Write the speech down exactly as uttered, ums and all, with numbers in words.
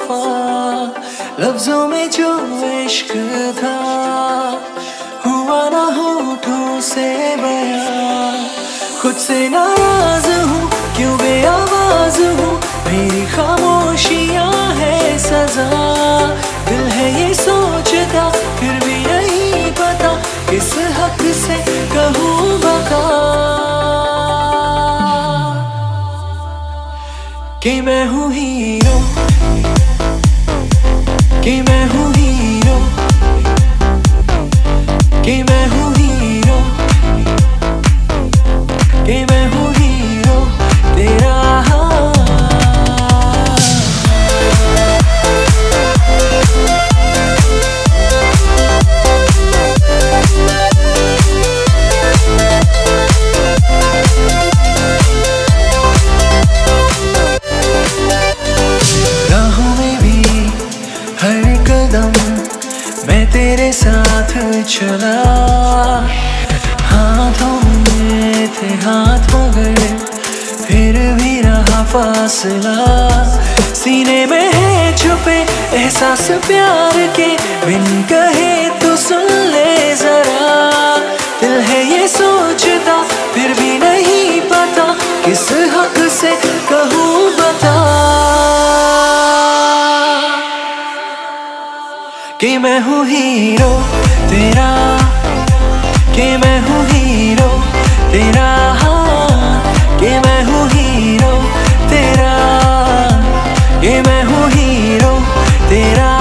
वफा, लफ्जों में जो इश्क था हुआ ना होठों से बयां। खुद से नाराज हूँ, क्यों बेआवाज हूँ, मेरी खामोशियाँ है सजा। दिल है ये सोचता फिर भी नहीं पता, किस हक से कहूँ बता कि मैं हूँ हीरो, कि मैं हूँ हीरो, कि मैं हूँ हीरो, कि मैं हूँ हीरो तेरा। राहों में भी हर कदम मैं तेरे साथ चला, हाथों में थे हाथ मगर फिर भी रहा फासला। सीने में है छुपे एहसास प्यार के, बिन कहे तो सुन ले जरा। दिल है ये सोचता फिर भी नहीं पता, किस हक से कहूँ बता कि मैं हूँ हीरो तेरा, कि मैं हूँ हीरो तेरा, कि मैं हूँ हीरो तेरा, कि मैं हूँ हीरो तेरा।